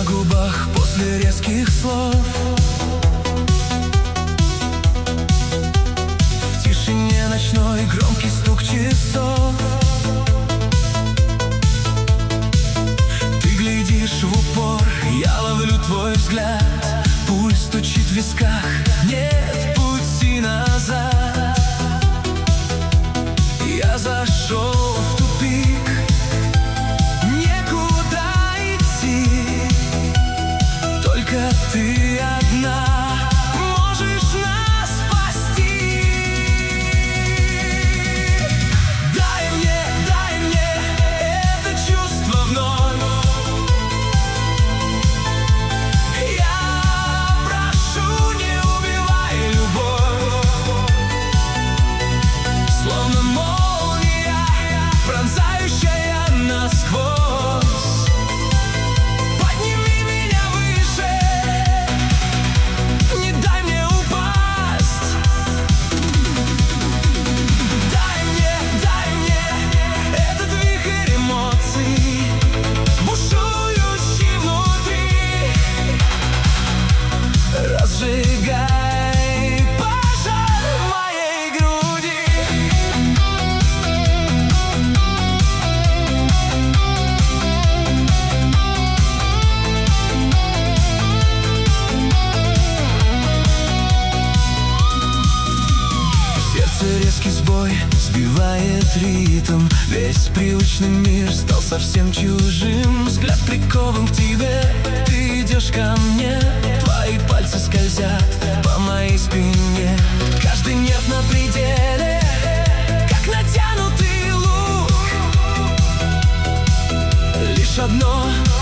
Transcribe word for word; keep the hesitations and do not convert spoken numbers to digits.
губах после резких слов. В тишине ночной громкий стук часов. Ты глядишь в упор, я ловлю твой взгляд. Пульс стучит в висках, нет пути назад. Я зашел в тупик, некуда идти. Только ты одна можешь нас спасти. Дай мне, дай мне это чувство вновь. Я прошу, не убивай любовь. Словно молния, пронзающая насквозь. Подними меня выше, не дай мне упасть. Дай мне, дай мне этот вихрь эмоций, бушующий внутри. Разжигай пожар в моей груди. Сердце резкий сбой сбивает ритм. Весь привычный мир стал совсем чужим. Взгляд прикован к тебе, ты идешь ко мне. Твои пальцы скользят по моей спине. Каждый нерв на пределе, как натянутый лук. Лишь одно